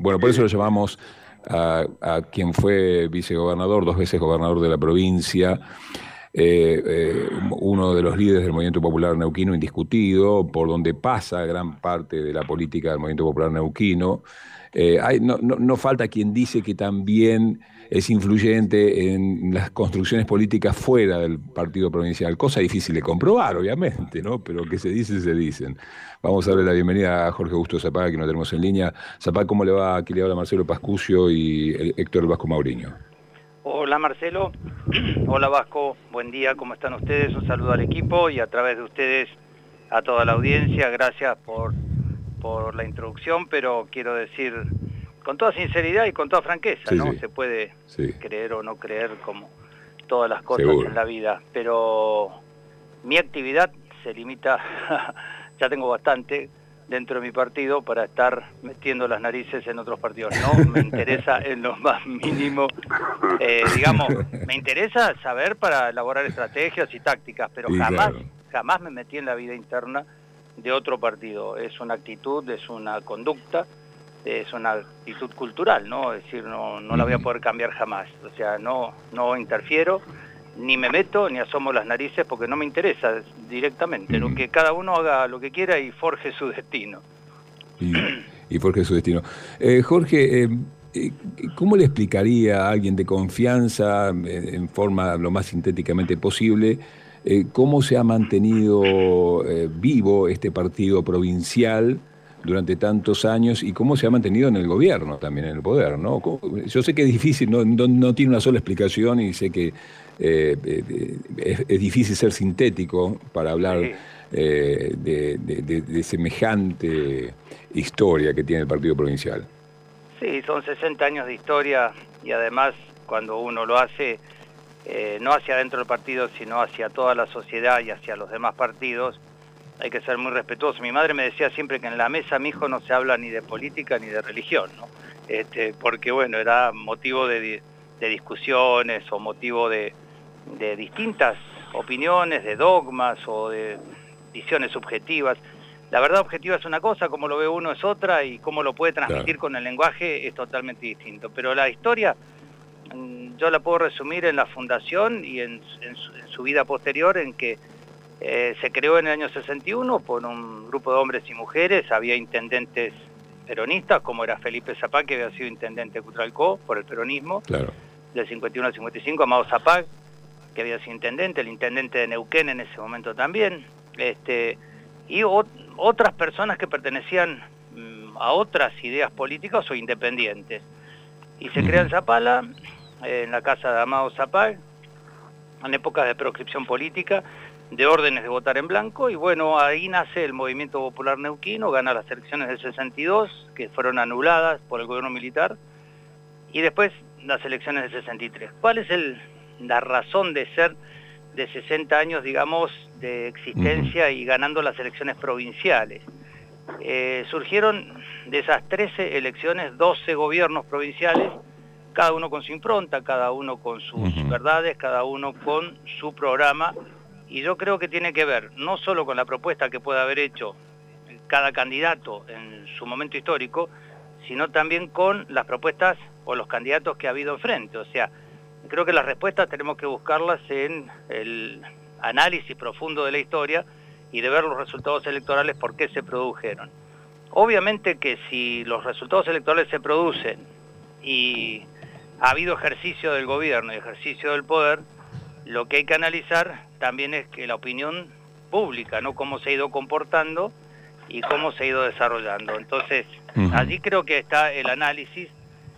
Bueno, por eso lo llamamos a quien fue vicegobernador, 2 veces gobernador de la provincia, uno de los líderes del Movimiento Popular Neuquino indiscutido, por donde pasa gran parte de la política del Movimiento Popular Neuquino. No falta quien dice que también es influyente en las construcciones políticas fuera del partido provincial, cosa difícil de comprobar, obviamente, ¿no? Pero que se dicen, se dicen. Vamos a darle la bienvenida a Jorge Augusto Zapag, que nos tenemos en línea. Zapag, ¿cómo le va? Aquí le habla Marcelo Pascucio y Héctor Vasco Mauriño. Hola Marcelo, hola Vasco, buen día, ¿cómo están ustedes? Un saludo al equipo y a través de ustedes a toda la audiencia. Gracias por la introducción, pero quiero decir con toda sinceridad y con toda franqueza, Sí, ¿no? sí, Se puede sí, creer o no creer como todas las cosas seguro. en la vida, pero mi actividad se limita, ya tengo bastante dentro de mi partido para estar metiendo las narices en otros partidos. No me interesa en lo más mínimo, digamos, me interesa saber para elaborar estrategias y tácticas, pero Y claro. jamás me metí en la vida interna de otro partido. Es una actitud, es una conducta, es una actitud cultural, ¿no? Es decir, no la voy a poder cambiar jamás. O sea, no interfiero, ni me meto, ni asomo las narices, porque no me interesa directamente. Lo que cada uno haga lo que quiera y forje su destino. Y Jorge su destino. Jorge, ¿cómo le explicaría a alguien de confianza, en forma lo más sintéticamente posible, cómo se ha mantenido vivo este partido provincial durante tantos años y cómo se ha mantenido en el gobierno también, en el poder, ¿no? Yo sé que es difícil, no tiene una sola explicación y sé que es difícil ser sintético para hablar Sí. de semejante historia que tiene el partido provincial. Sí, son 60 años de historia y además cuando uno lo hace, no hacia dentro del partido, sino hacia toda la sociedad y hacia los demás partidos, hay que ser muy respetuoso. Mi madre me decía siempre que en la mesa, mi hijo, no se habla ni de política ni de religión, ¿no? Porque bueno, era motivo de discusiones o motivo de distintas opiniones, de dogmas o de visiones subjetivas. La verdad objetiva es una cosa, como lo ve uno es otra, y cómo lo puede transmitir Claro. con el lenguaje es totalmente distinto. Pero la historia yo la puedo resumir en la fundación y en su vida posterior, en que se creó en el año 61 por un grupo de hombres y mujeres. Había intendentes peronistas, como era Felipe Zapag, que había sido intendente de Cutralcó por el peronismo, Claro. del 51 al 55, Amado Zapag, que había sido intendente, el intendente de Neuquén en ese momento también, y otras personas que pertenecían a otras ideas políticas o independientes. Y se crea en Zapala, en la casa de Amado Zapag, en épocas de proscripción política, de órdenes de votar en blanco, y bueno, ahí nace el Movimiento Popular Neuquino, gana las elecciones del 62, que fueron anuladas por el gobierno militar, y después las elecciones del 63. ¿Cuál es la razón de ser de 60 años, digamos, de existencia y ganando las elecciones provinciales? Surgieron de esas 13 elecciones 12 gobiernos provinciales, cada uno con su impronta, cada uno con sus verdades, cada uno con su programa, y yo creo que tiene que ver no solo con la propuesta que puede haber hecho cada candidato en su momento histórico, sino también con las propuestas o los candidatos que ha habido enfrente. O sea, creo que las respuestas tenemos que buscarlas en el análisis profundo de la historia y de ver los resultados electorales, por qué se produjeron. Obviamente que si los resultados electorales se producen y ha habido ejercicio del gobierno y ejercicio del poder, lo que hay que analizar también es que la opinión pública, ¿no? Cómo se ha ido comportando y cómo se ha ido desarrollando. Entonces, allí creo que está el análisis,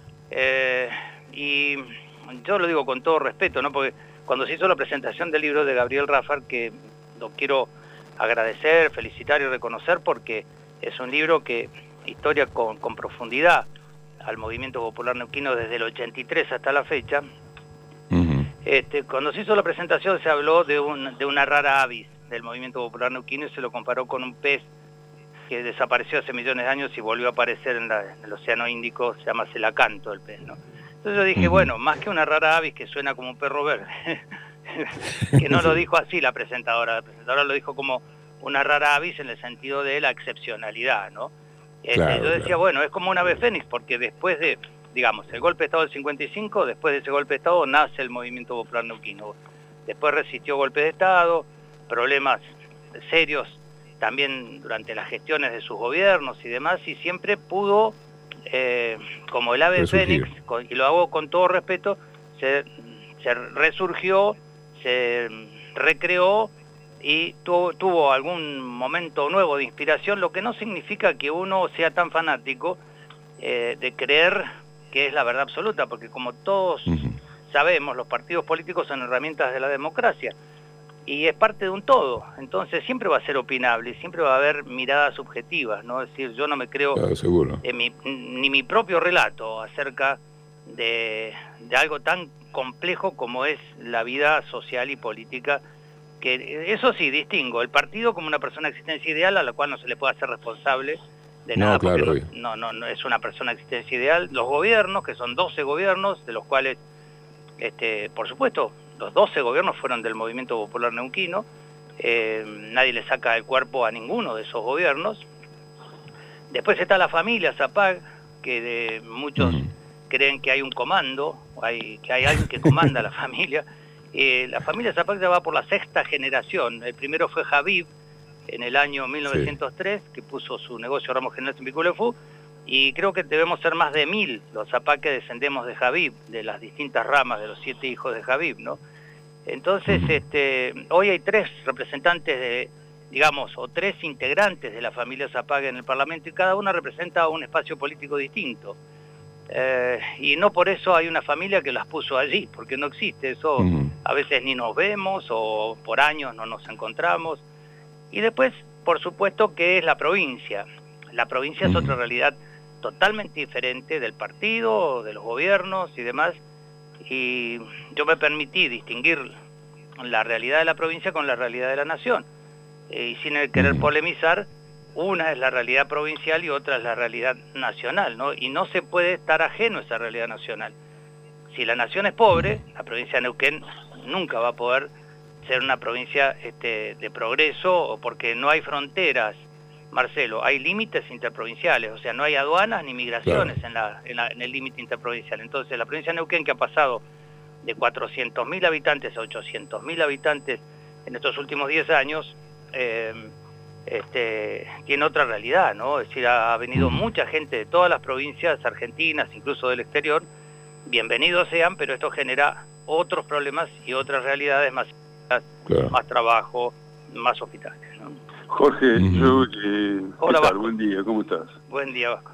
y yo lo digo con todo respeto, ¿no? Porque cuando se hizo la presentación del libro de Gabriel Rafar, que lo quiero agradecer, felicitar y reconocer, porque es un libro que historia con profundidad al Movimiento Popular Neuquino desde el 83 hasta la fecha. Cuando se hizo la presentación se habló de una rara avis del Movimiento Popular Neuquino y se lo comparó con un pez que desapareció hace millones de años y volvió a aparecer en el Océano Índico. Se llama celacanto el pez, ¿no? Entonces yo dije, bueno, más que una rara avis que suena como un perro verde, que no lo dijo así la presentadora lo dijo como una rara avis en el sentido de la excepcionalidad, ¿no? Claro, Yo decía, claro. bueno, es como un ave fénix, porque después de, digamos, el golpe de Estado del 55, después de ese golpe de Estado nace el Movimiento Popular Neuquino. Después resistió golpes de Estado, problemas serios también durante las gestiones de sus gobiernos y demás, y siempre pudo, como el ave Resurgir. fénix, y lo hago con todo respeto, se resurgió, se recreó y tuvo algún momento nuevo de inspiración, lo que no significa que uno sea tan fanático de creer que es la verdad absoluta, porque como todos sabemos, los partidos políticos son herramientas de la democracia y es parte de un todo, entonces siempre va a ser opinable, siempre va a haber miradas subjetivas, ¿no? Es decir, yo no me creo Claro, seguro. ni mi propio relato acerca de algo tan complejo como es la vida social y política, que eso sí, distingo el partido como una persona de existencia ideal a la cual no se le puede hacer responsable de nada, claro, porque no es una persona de existencia ideal. Los gobiernos, que son 12 gobiernos, de los cuales, por supuesto, los 12 gobiernos fueron del Movimiento Popular Neuquino, nadie le saca el cuerpo a ninguno de esos gobiernos. Después está la familia Zapag, que muchos creen que hay un comando, que hay alguien que comanda la familia. La familia Zapag ya va por la 6ª generación. El primero fue Habib, en el año 1903, que puso su negocio Ramos General en Piculefú, y creo que debemos ser más de 1000 los Zapag que descendemos de Habib, de las distintas ramas de los 7 hijos de Habib, ¿no? Entonces, hoy hay 3 representantes digamos, o 3 integrantes de la familia Zapag en el Parlamento, y cada una representa un espacio político distinto. Y no por eso hay una familia que las puso allí, porque no existe eso. A veces ni nos vemos o por años no nos encontramos. Y después, por supuesto, que es la provincia. La provincia es otra realidad totalmente diferente del partido, de los gobiernos y demás. Y yo me permití distinguir la realidad de la provincia con la realidad de la nación. Y sin querer polemizar, una es la realidad provincial y otra es la realidad nacional, ¿no? Y no se puede estar ajeno a esa realidad nacional. Si la nación es pobre, la provincia de Neuquén nunca va a poder ser una provincia de progreso, porque no hay fronteras, Marcelo, hay límites interprovinciales, o sea, no hay aduanas ni migraciones en el límite interprovincial. Entonces, la provincia de Neuquén, que ha pasado de 400.000 habitantes a 800.000 habitantes en estos últimos 10 años, tiene otra realidad, ¿no? Es decir, ha venido mucha gente de todas las provincias argentinas, incluso del exterior. Bienvenidos sean, pero esto genera otros problemas y otras realidades más trabajo, más hospitales, ¿no? Jorge, Hola, ¿qué tal? Vasco. Buen día, ¿cómo estás? Buen día, Vasco.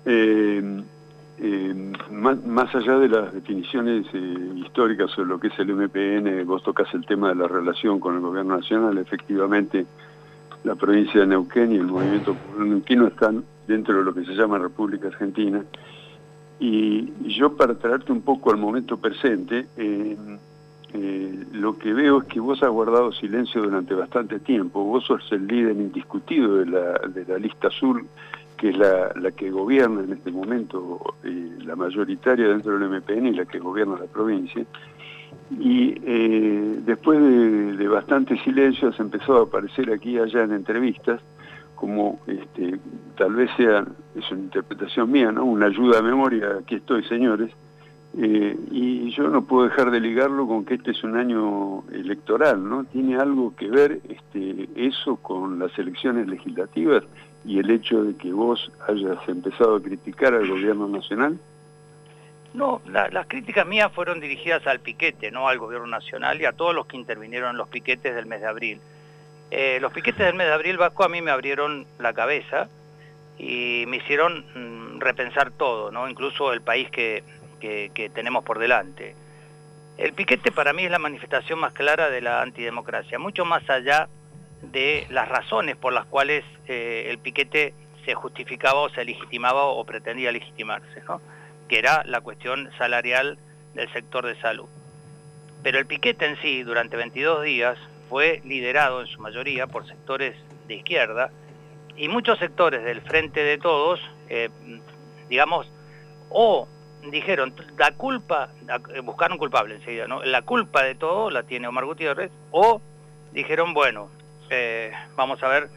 Más allá de las definiciones históricas sobre lo que es el MPN, vos tocás el tema de la relación con el gobierno nacional. Efectivamente, la provincia de Neuquén y el movimiento popular neuquino están dentro de lo que se llama República Argentina. Y yo, para traerte un poco al momento presente, lo que veo es que vos has guardado silencio durante bastante tiempo. Vos sos el líder indiscutido de la lista azul, que es la que gobierna en este momento, la mayoritaria dentro del MPN y la que gobierna la provincia. Y después de bastante silencio has empezado a aparecer aquí y allá en entrevistas, como tal vez sea, es una interpretación mía, ¿no? Una ayuda a memoria, aquí estoy, señores. Y yo no puedo dejar de ligarlo con que este es un año electoral, ¿no? ¿Tiene algo que ver eso con las elecciones legislativas y el hecho de que vos hayas empezado a criticar al gobierno nacional? No, las críticas mías fueron dirigidas al piquete, no al gobierno nacional y a todos los que intervinieron en los piquetes del mes de abril. Los piquetes del mes de abril, Vasco, a mí me abrieron la cabeza y me hicieron repensar todo, ¿no? Incluso el país que tenemos por delante. El piquete para mí es la manifestación más clara de la antidemocracia, mucho más allá de las razones por las cuales el piquete se justificaba o se legitimaba o pretendía legitimarse, ¿no? Que era la cuestión salarial del sector de salud. Pero el piquete en sí, durante 22 días, fue liderado en su mayoría por sectores de izquierda y muchos sectores del Frente de Todos, digamos, o dijeron, la culpa, buscaron culpable enseguida, ¿no? La culpa de todo la tiene Omar Gutiérrez, o dijeron, bueno, vamos a ver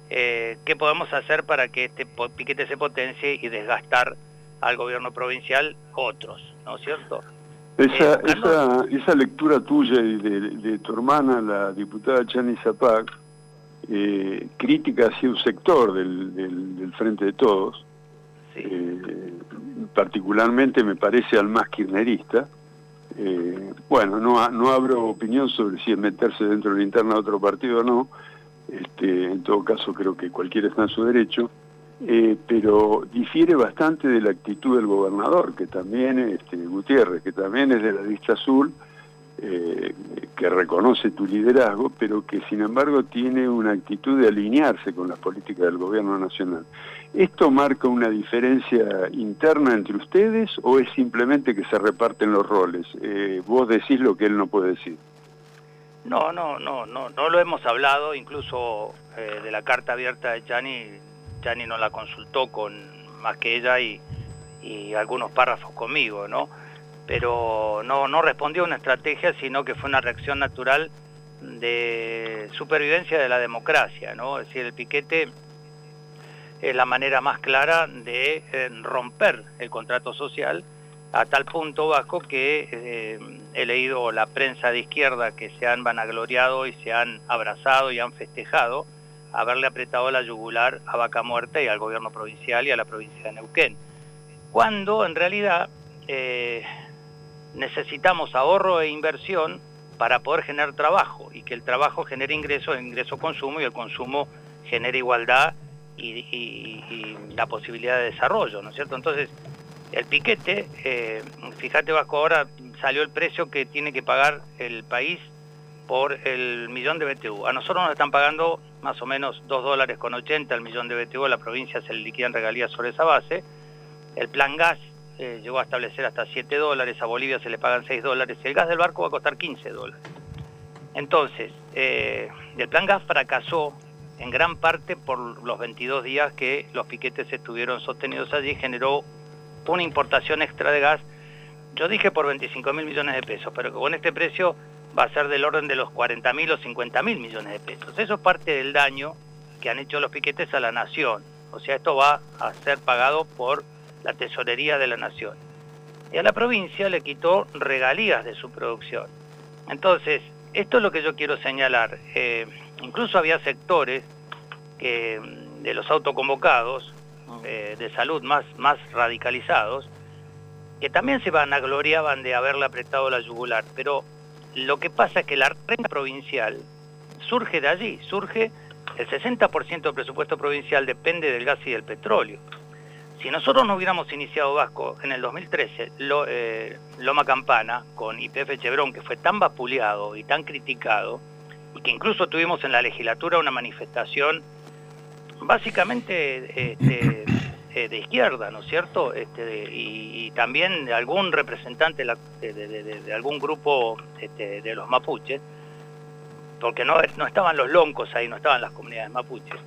¿qué podemos hacer para que este piquete se potencie y desgastar al gobierno provincial otros, ¿no es cierto? Esa lectura tuya y de tu hermana, la diputada Chani Zapac, crítica hacia un sector del Frente de Todos, sí. Particularmente me parece al más kirchnerista. Bueno, no abro opinión sobre si es meterse dentro de la interna de otro partido o no. En todo caso creo que cualquiera está en su derecho, pero difiere bastante de la actitud del gobernador, que también, Gutiérrez, que también es de la lista azul, que reconoce tu liderazgo, pero que sin embargo tiene una actitud de alinearse con las políticas del gobierno nacional. ¿Esto marca una diferencia interna entre ustedes o es simplemente que se reparten los roles? Vos decís lo que él no puede decir. No lo hemos hablado, incluso de la carta abierta de Chani no la consultó con más que ella y algunos párrafos conmigo, ¿no? Pero no respondió a una estrategia, sino que fue una reacción natural de supervivencia de la democracia, ¿no? Es decir, el piquete es la manera más clara de romper el contrato social, a tal punto, Vasco, que he leído la prensa de izquierda que se han vanagloriado y se han abrazado y han festejado haberle apretado la yugular a Vaca Muerta y al gobierno provincial y a la provincia de Neuquén, cuando en realidad necesitamos ahorro e inversión para poder generar trabajo, y que el trabajo genere ingreso, el ingreso consumo, y el consumo genere igualdad y la posibilidad de desarrollo, ¿no es cierto? Entonces, el piquete, fíjate, Vasco, ahora salió el precio que tiene que pagar el país por el millón de BTU. A nosotros nos están pagando más o menos $2.80 el millón de BTU, a la provincia se le liquidan regalías sobre esa base. El plan gas llegó a establecer hasta $7, a Bolivia se le pagan $6, y el gas del barco va a costar $15. Entonces, el plan gas fracasó en gran parte por los 22 días que los piquetes estuvieron sostenidos allí, generó una importación extra de gas. Yo dije por 25.000 millones de pesos, pero que con este precio va a ser del orden de los 40.000 o 50.000 millones de pesos. Eso es parte del daño que han hecho los piquetes a la nación. O sea, esto va a ser pagado por la tesorería de la nación. Y a la provincia le quitó regalías de su producción. Entonces, esto es lo que yo quiero señalar. Incluso había sectores que, de los autoconvocados, de salud más radicalizados, que también se vanagloriaban de haberle apretado la yugular, pero lo que pasa es que la renta provincial surge de allí, el 60% del presupuesto provincial depende del gas y del petróleo. Si nosotros no hubiéramos iniciado, Vasco, en el 2013, Loma Campana, con YPF Chevron, que fue tan vapuleado y tan criticado, y que incluso tuvimos en la legislatura una manifestación básicamente de izquierda, ¿no es cierto? Y también de algún representante de algún grupo de los mapuches, porque no estaban los loncos ahí, no estaban las comunidades mapuches.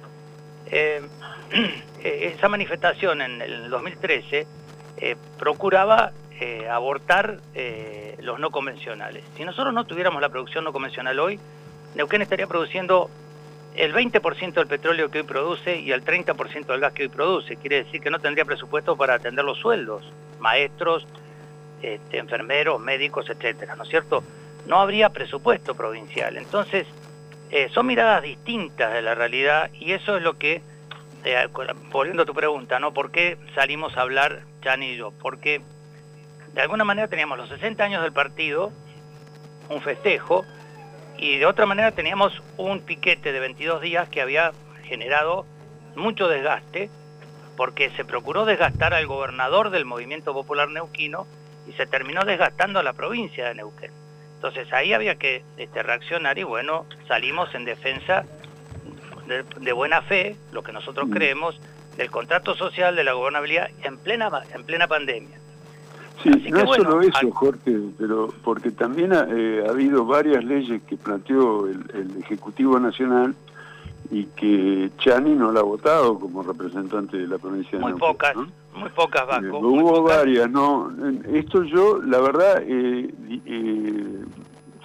Esa manifestación en el 2013 procuraba abortar los no convencionales. Si nosotros no tuviéramos la producción no convencional hoy, Neuquén estaría produciendo el 20% del petróleo que hoy produce y el 30% del gas que hoy produce. Quiere decir que no tendría presupuesto para atender los sueldos, maestros, enfermeros, médicos, etcétera, ¿no es cierto? No habría presupuesto provincial. Entonces, son miradas distintas de la realidad, y eso es lo que, volviendo a tu pregunta, ¿no? ¿Por qué salimos a hablar, Chani y yo? Porque de alguna manera teníamos los 60 años del partido, un festejo, y de otra manera teníamos un piquete de 22 días que había generado mucho desgaste, porque se procuró desgastar al gobernador del Movimiento Popular Neuquino y se terminó desgastando a la provincia de Neuquén. Entonces ahí había que reaccionar, y bueno, salimos en defensa de buena fe, lo que nosotros creemos, del contrato social, de la gobernabilidad en plena pandemia. Sí, así no es solo eso, Jorge, pero porque también ha habido varias leyes que planteó el Ejecutivo Nacional y que Chani no la ha votado como representante de la provincia de Neuquén. Muy pocas, Vasco. Hubo varias, ¿no? Esto yo, la verdad,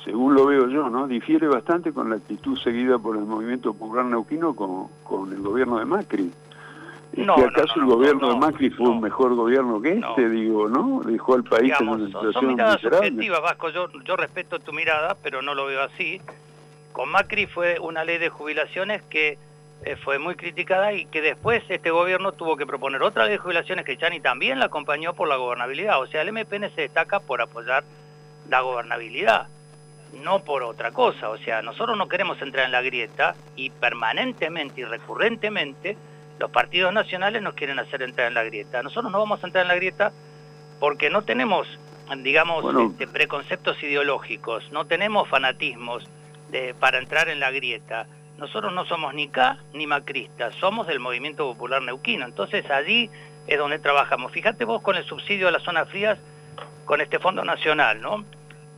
según lo veo yo, ¿no?, difiere bastante con la actitud seguida por el Movimiento Popular Neuquino con el gobierno de Macri. ¿Acaso el gobierno de Macri fue un mejor gobierno que este? Digo, ¿no? Dejó al país en una situación son miradas miserable. subjetivas, Vasco. Yo respeto tu mirada, pero no lo veo así. Con Macri fue una ley de jubilaciones que fue muy criticada y que después este gobierno tuvo que proponer otra ley de jubilaciones que Chani también la acompañó por la gobernabilidad. O sea, el MPN se destaca por apoyar la gobernabilidad, no por otra cosa. O sea, nosotros no queremos entrar en la grieta y permanentemente y recurrentemente los partidos nacionales nos quieren hacer entrar en la grieta. Nosotros no vamos a entrar en la grieta porque no tenemos, digamos, preconceptos ideológicos, no tenemos fanatismos para entrar en la grieta. Nosotros no somos ni K ni macristas, somos del Movimiento Popular Neuquino. Entonces allí es donde trabajamos. Fíjate vos con el subsidio a las zonas frías, con este Fondo Nacional, ¿no?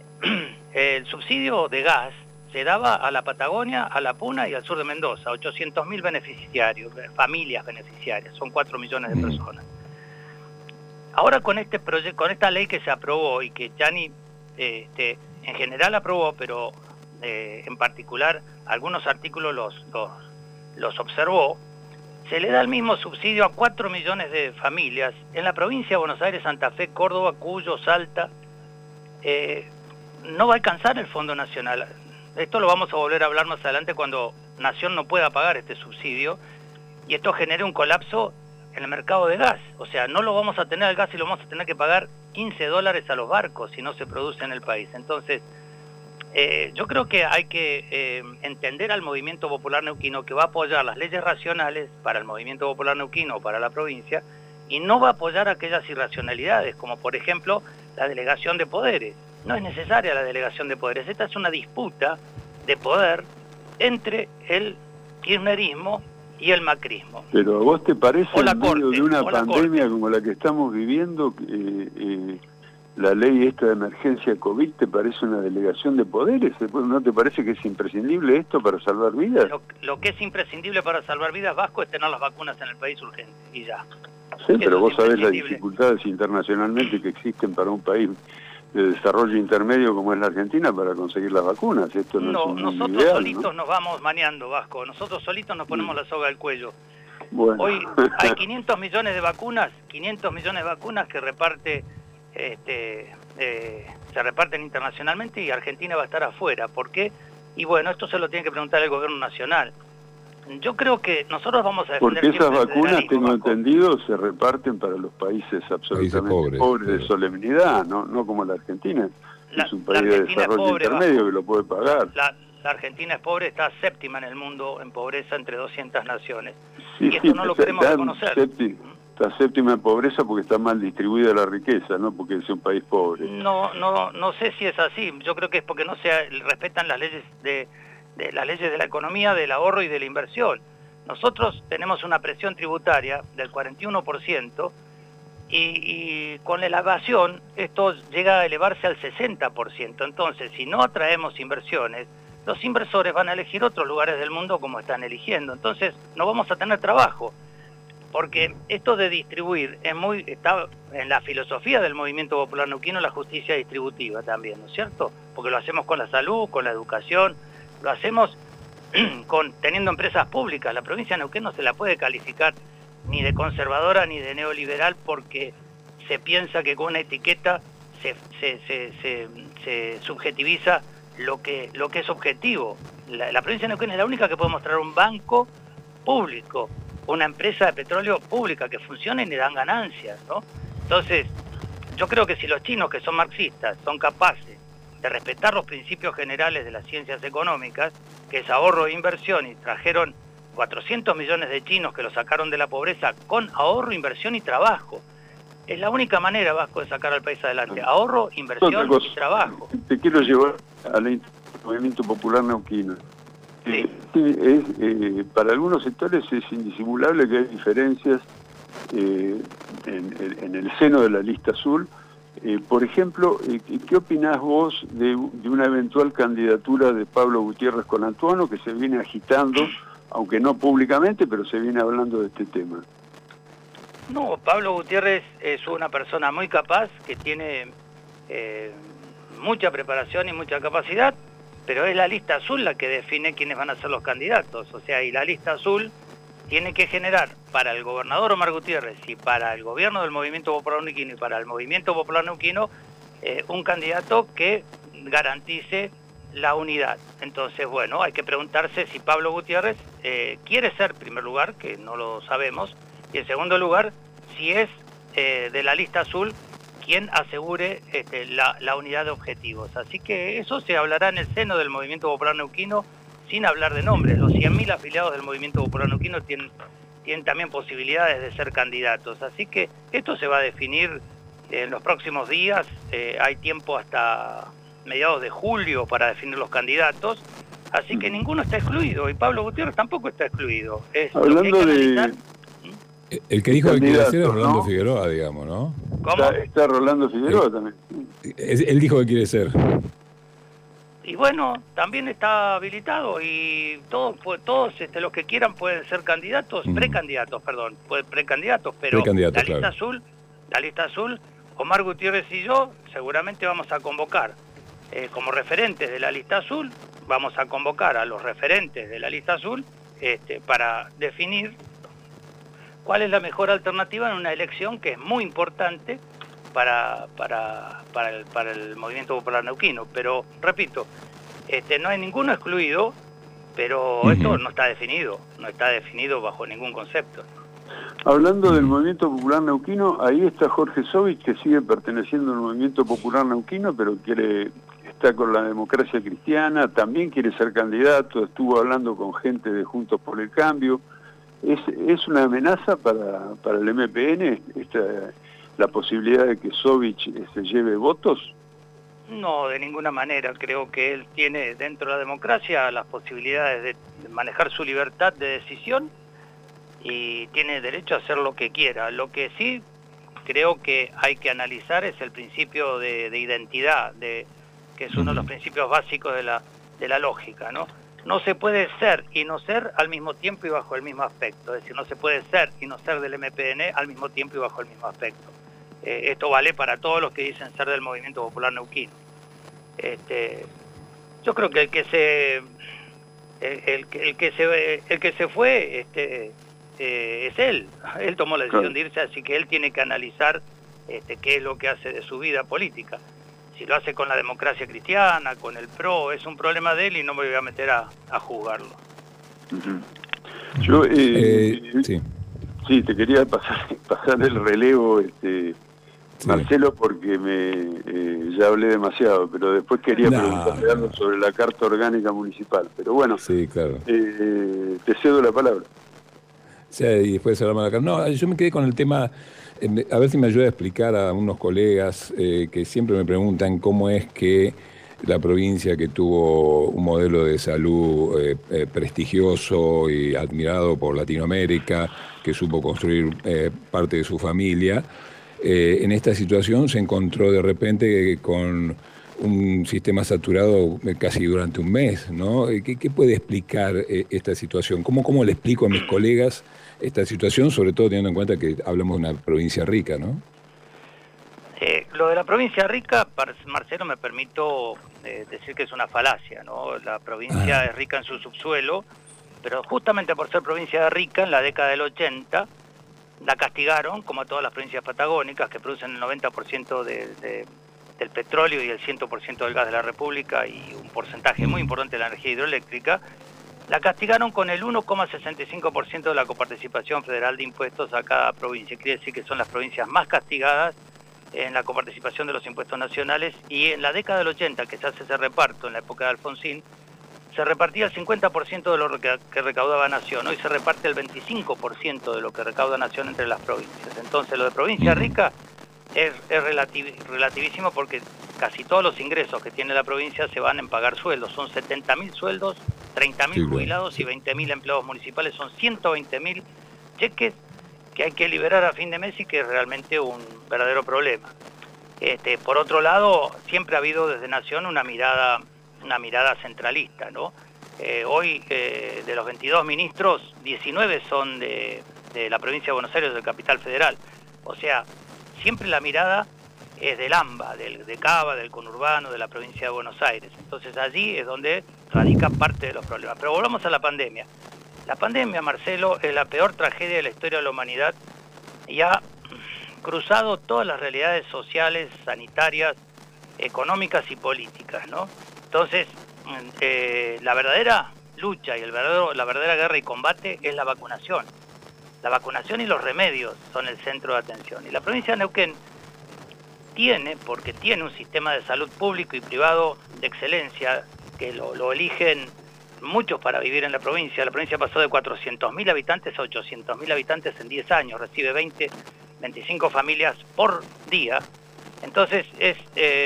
El subsidio de gas se daba a la Patagonia, a la Puna y al sur de Mendoza, 800.000 beneficiarios, familias beneficiarias, son 4 millones de personas. Ahora con este proyecto, con esta ley que se aprobó y que Chani en general aprobó, pero en particular algunos artículos los observó, se le da el mismo subsidio a 4 millones de familias en la provincia de Buenos Aires, Santa Fe, Córdoba, Cuyo, Salta. No va a alcanzar el Fondo Nacional. Esto lo vamos a volver a hablar más adelante cuando Nación no pueda pagar este subsidio y esto genere un colapso en el mercado de gas. O sea, no lo vamos a tener al gas y lo vamos a tener que pagar $15 a los barcos si no se produce en el país. Entonces, yo creo que hay que entender al Movimiento Popular Neuquino, que va a apoyar las leyes racionales para el Movimiento Popular Neuquino o para la provincia y no va a apoyar aquellas irracionalidades, como por ejemplo la delegación de poderes. No es necesaria la delegación de poderes. Esta es una disputa de poder entre el kirchnerismo y el macrismo. Pero ¿a vos te parece en medio de una pandemia como la que estamos viviendo, la ley esta de emergencia COVID te parece una delegación de poderes? ¿No te parece que es imprescindible esto para salvar vidas? Lo que es imprescindible para salvar vidas, Vasco, es tener las vacunas en el país urgente, y ya. Sí, pero vos sabés las dificultades internacionalmente que existen para un país de desarrollo intermedio como es la Argentina para conseguir las vacunas. Esto no es un nosotros ideal, solitos, ¿no? nos vamos maneando, Vasco. Nosotros solitos nos ponemos la soga al cuello. Bueno. Hoy hay 500 millones de vacunas que reparte, se reparten internacionalmente y Argentina va a estar afuera. ¿Por qué? Y bueno, esto se lo tiene que preguntar el gobierno nacional. Yo creo que nosotros vamos a defender... Porque esas vacunas, tengo entendido, se reparten para los países absolutamente pobres de solemnidad, no como la Argentina. Es un país de desarrollo intermedio que lo puede pagar. La Argentina es pobre, está séptima en el mundo en pobreza entre 200 naciones. Sí, y esto no lo queremos reconocer. Está séptima en pobreza porque está mal distribuida la riqueza, no porque es un país pobre. No sé si es así. Yo creo que es porque no se respetan las leyes de la economía, del ahorro y de la inversión. Nosotros tenemos una presión tributaria del 41% y con la evasión esto llega a elevarse al 60%. Entonces, si no atraemos inversiones, los inversores van a elegir otros lugares del mundo como están eligiendo. Entonces, no vamos a tener trabajo. Porque esto de distribuir está en la filosofía del Movimiento Popular Neuquino, la justicia distributiva también, ¿no es cierto? Porque lo hacemos con la salud, con la educación, lo hacemos teniendo empresas públicas. La provincia de Neuquén no se la puede calificar ni de conservadora ni de neoliberal porque se piensa que con una etiqueta se subjetiviza lo que es objetivo. La provincia de Neuquén es la única que puede mostrar un banco público, una empresa de petróleo pública que funciona y le dan ganancias, ¿no? Entonces, yo creo que si los chinos, que son marxistas, son capaces de respetar los principios generales de las ciencias económicas, que es ahorro e inversión, y trajeron 400 millones de chinos que los sacaron de la pobreza con ahorro, inversión y trabajo. Es la única manera, Vasco, de sacar al país adelante. Ahorro, inversión y trabajo. Te quiero llevar al Movimiento Popular Neuquino. Sí. Para algunos sectores es indisimulable que hay diferencias en el seno de la lista azul. Por ejemplo, ¿qué opinás vos de una eventual candidatura de Pablo Gutiérrez con Antuono, que se viene agitando, aunque no públicamente, pero se viene hablando de este tema? No, Pablo Gutiérrez es una persona muy capaz, que tiene mucha preparación y mucha capacidad. pero es la lista azul la que define quiénes van a ser los candidatos. O sea, y la lista azul tiene que generar para el gobernador Omar Gutiérrez y para el gobierno del Movimiento Popular Neuquino y para el Movimiento Popular Neuquino un candidato que garantice la unidad. Entonces, bueno, hay que preguntarse si Pablo Gutiérrez quiere ser, en primer lugar, que no lo sabemos, y en segundo lugar, si es de la lista azul quien asegure la unidad de objetivos. Así que eso se hablará en el seno del Movimiento Popular Neuquino, sin hablar de nombres. Los 100.000 afiliados del Movimiento Popular Neuquino tienen también posibilidades de ser candidatos. Así que esto se va a definir en los próximos días. Hay tiempo hasta mediados de julio para definir los candidatos. Así que ninguno está excluido y Pablo Gutiérrez tampoco está excluido. Hablando de... El que dijo que quiere ser es Rolando, ¿no? Figueroa, digamos, ¿no? ¿Cómo? Está Rolando Figueroa también. Él dijo que quiere ser. Y bueno, también está habilitado y todos los que quieran pueden ser candidatos, precandidatos, pero la lista azul, Omar Gutiérrez y yo seguramente vamos a convocar como referentes de la lista azul, vamos a convocar a los referentes de la lista azul para definir cuál es la mejor alternativa en una elección que es muy importante para el Movimiento Popular Neuquino. Pero, repito, no hay ninguno excluido, pero esto no está definido está ningún concepto. Hablando del Movimiento Popular Neuquino, ahí está Jorge Sovich, que sigue perteneciendo al Movimiento Popular Neuquino, pero está con la Democracia Cristiana, también quiere ser candidato, estuvo hablando con gente de Juntos por el Cambio. ¿Es una amenaza para el MPN la posibilidad de que Sovich se lleve votos? No, de ninguna manera. Creo que él tiene dentro de la democracia las posibilidades de manejar su libertad de decisión y tiene derecho a hacer lo que quiera. Lo que sí creo que hay que analizar es el principio de identidad, que es uno de los principios básicos de la lógica, ¿no? No se puede ser y no ser al mismo tiempo y bajo el mismo aspecto. Es decir, no se puede ser y no ser del MPN al mismo tiempo y bajo el mismo aspecto. Esto vale para todos los que dicen ser del Movimiento Popular Neuquino. Yo creo que el que se fue es él. Él tomó la decisión de irse, así que él tiene que analizar qué es lo que hace de su vida política. Si lo hace con la Democracia Cristiana, con el PRO, es un problema de él y no me voy a meter a juzgarlo. Yo sí, te quería pasar el relevo, Marcelo, porque ya hablé demasiado, pero después quería preguntarle algo sobre la Carta Orgánica Municipal. Pero bueno, sí, claro. Te cedo la palabra. Sí, y después hablamos de la Carta. No, yo me quedé con el tema, a ver si me ayuda a explicar a unos colegas que siempre me preguntan cómo es que la provincia, que tuvo un modelo de salud prestigioso y admirado por Latinoamérica, que supo construir parte de su familia, en esta situación se encontró de repente con un sistema saturado casi durante un mes, ¿no? ¿Qué puede explicar esta situación? ¿Cómo le explico a mis colegas esta situación, sobre todo teniendo en cuenta que hablamos de una provincia rica, ¿no? Lo de la provincia rica, Marcelo, me permito decir que es una falacia, ¿no? La provincia es rica en su subsuelo, pero justamente por ser provincia rica, en la década del 80, la castigaron, como a todas las provincias patagónicas, que producen el 90% del petróleo y el 100% del gas de la República y un porcentaje muy importante de la energía hidroeléctrica. La castigaron con el 1,65% de la coparticipación federal de impuestos a cada provincia. Quiere decir que son las provincias más castigadas en la coparticipación de los impuestos nacionales, y en la década del 80, que se hace ese reparto en la época de Alfonsín, se repartía el 50% de lo que recaudaba Nación. Hoy se reparte el 25% de lo que recauda Nación entre las provincias. Entonces, lo de provincia rica es relativísimo, porque casi todos los ingresos que tiene la provincia se van en pagar sueldos. Son 70.000 sueldos, 30.000 jubilados y 20.000 empleados municipales. Son 120.000 cheques que hay que liberar a fin de mes y que es realmente un verdadero problema. Por otro lado, siempre ha habido desde Nación una mirada centralista, ¿no? Hoy, de los 22 ministros, 19 son de la provincia de Buenos Aires, del Capital Federal. O sea, siempre la mirada es del AMBA, de Cava, del conurbano, de la provincia de Buenos Aires. Entonces allí es donde radica parte de los problemas. Pero volvamos a la pandemia. La pandemia, Marcelo, es la peor tragedia de la historia de la humanidad y ha cruzado todas las realidades sociales, sanitarias, económicas y políticas, ¿no? Entonces, la verdadera lucha y la verdadera guerra y combate es la vacunación. La vacunación y los remedios son el centro de atención. Y la provincia de Neuquén porque tiene un sistema de salud público y privado de excelencia, que lo eligen muchos para vivir en la provincia. La provincia pasó de 400.000 habitantes a 800.000 habitantes en 10 años, recibe 25 familias por día. Entonces es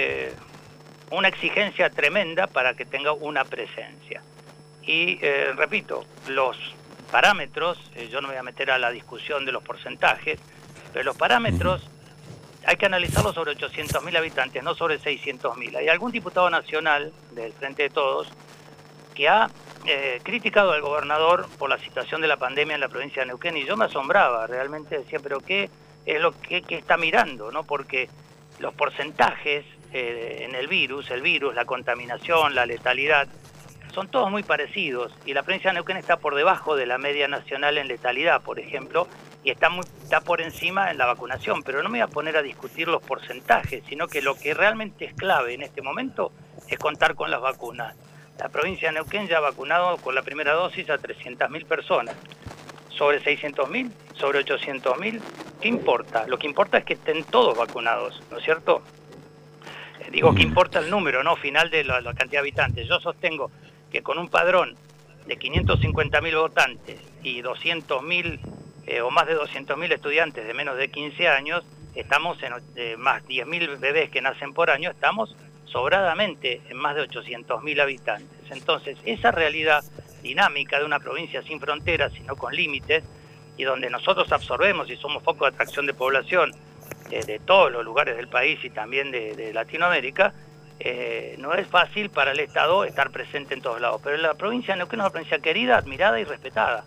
una exigencia tremenda para que tenga una presencia. Y repito, los parámetros, yo no me voy a meter a la discusión de los porcentajes, pero los parámetros hay que analizarlos sobre 800.000 habitantes, no sobre 600.000. Hay algún diputado nacional del Frente de Todos que ha criticado al gobernador por la situación de la pandemia en la provincia de Neuquén, y yo me asombraba, realmente decía, pero ¿qué es lo que está mirando? ¿No? Porque los porcentajes en el virus, la contaminación, la letalidad, son todos muy parecidos, y la provincia de Neuquén está por debajo de la media nacional en letalidad, por ejemplo, y está por encima en la vacunación. Pero no me voy a poner a discutir los porcentajes, sino que lo que realmente es clave en este momento es contar con las vacunas. La provincia de Neuquén ya ha vacunado con la primera dosis a 300.000 personas. ¿Sobre 600.000? ¿Sobre 800.000? ¿Qué importa? Lo que importa es que estén todos vacunados, ¿no es cierto? Digo que importa el número, ¿no? Final de la cantidad de habitantes. Yo sostengo que con un padrón de 550.000 votantes y 200.000 o más de 200.000 estudiantes de menos de 15 años, estamos en más 10.000 bebés que nacen por año, estamos sobradamente en más de 800.000 habitantes. Entonces, esa realidad dinámica de una provincia sin fronteras, sino con límites, y donde nosotros absorbemos y somos foco de atracción de población de todos los lugares del país y también de Latinoamérica, no es fácil para el Estado estar presente en todos lados. Pero la provincia de Neuquén es una provincia querida, admirada y respetada.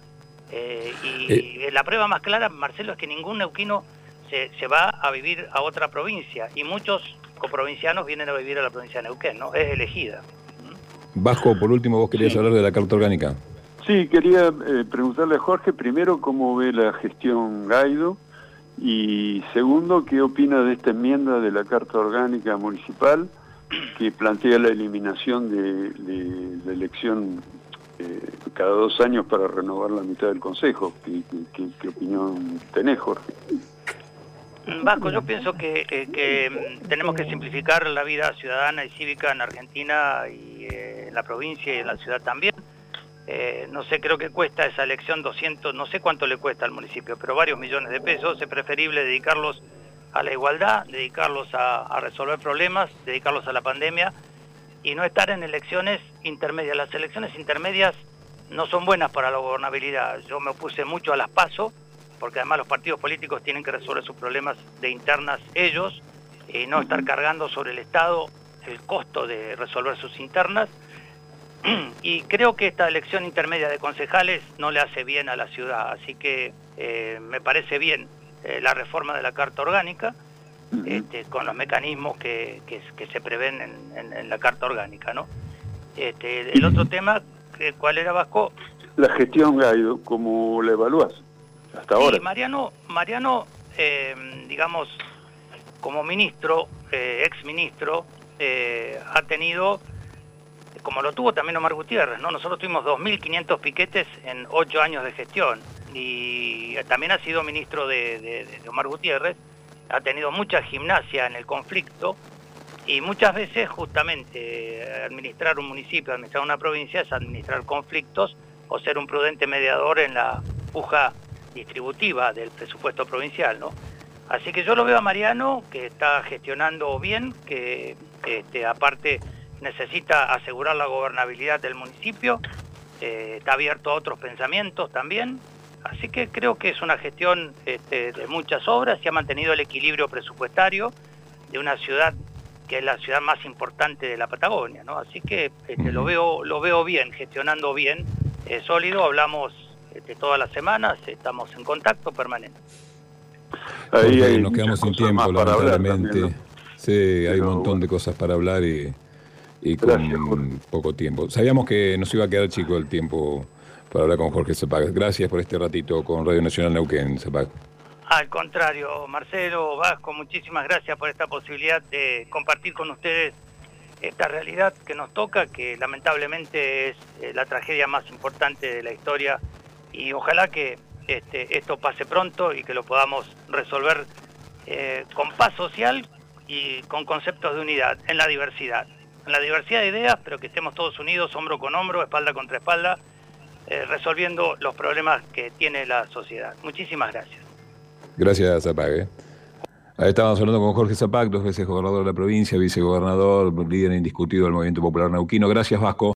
Y la prueba más clara, Marcelo, es que ningún neuquino se va a vivir a otra provincia, y muchos coprovincianos vienen a vivir a la provincia de Neuquén, ¿no? Es elegida. Vasco, por último, vos querías hablar de la Carta Orgánica. Sí, quería preguntarle a Jorge, primero, cómo ve la gestión Gaido, y segundo, qué opina de esta enmienda de la Carta Orgánica Municipal que plantea la eliminación de la elección cada 2 años para renovar la mitad del Consejo. ¿Qué opinión tenés, Jorge? Vasco, yo pienso que tenemos que simplificar la vida ciudadana y cívica en Argentina y en la provincia y en la ciudad también. No sé, creo que cuesta esa elección 200, no sé cuánto le cuesta al municipio, pero varios millones de pesos. Es preferible dedicarlos a la igualdad, dedicarlos a resolver problemas, dedicarlos a la pandemia, y no estar en elecciones intermedias. Las elecciones intermedias no son buenas para la gobernabilidad. Yo me opuse mucho a las PASO, porque además los partidos políticos tienen que resolver sus problemas de internas ellos, y no estar cargando sobre el Estado el costo de resolver sus internas. Y creo que esta elección intermedia de concejales no le hace bien a la ciudad, así que me parece bien la reforma de la Carta Orgánica, con los mecanismos que se prevén en la Carta Orgánica, ¿no? El otro tema, ¿cuál era, Vasco? La gestión Gaido, ¿cómo la evaluás hasta ahora? Mariano, digamos, como ministro, exministro, ha tenido, como lo tuvo también Omar Gutiérrez, ¿no? Nosotros tuvimos 2.500 piquetes en 8 años de gestión, y también ha sido ministro de Omar Gutiérrez, ha tenido mucha gimnasia en el conflicto, y muchas veces justamente administrar un municipio, administrar una provincia es administrar conflictos o ser un prudente mediador en la puja distributiva del presupuesto provincial, ¿no? Así que yo lo veo a Mariano, que está gestionando bien, que aparte necesita asegurar la gobernabilidad del municipio, está abierto a otros pensamientos también, así que creo que es una gestión de muchas obras, y ha mantenido el equilibrio presupuestario de una ciudad que es la ciudad más importante de la Patagonia, ¿no? Así que lo veo bien, gestionando bien, sólido. Hablamos todas las semanas, estamos en contacto permanente. Ahí nos quedamos sin tiempo, lamentablemente. Sí, hay un montón de cosas para hablar y con Gracias, Jorge. poco tiempo. Sabíamos que nos iba a quedar chico el tiempo para hablar con Jorge Cepag. Gracias por este ratito con Radio Nacional Neuquén, Cepag. Al contrario, Marcelo, Vasco, muchísimas gracias por esta posibilidad de compartir con ustedes esta realidad que nos toca, que lamentablemente es la tragedia más importante de la historia, y ojalá que esto pase pronto y que lo podamos resolver con paz social y con conceptos de unidad, en la diversidad de ideas, pero que estemos todos unidos, hombro con hombro, espalda contra espalda, resolviendo los problemas que tiene la sociedad. Muchísimas gracias. Gracias, Cepag. Ahí estábamos hablando con Jorge Cepag, 2 veces gobernador de la provincia, vicegobernador, líder indiscutido del Movimiento Popular Neuquino. Gracias, Vasco.